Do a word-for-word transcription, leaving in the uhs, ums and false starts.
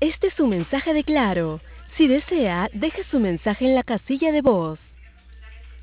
Este es su mensaje de Claro. Si desea, deje su mensaje en la casilla de voz.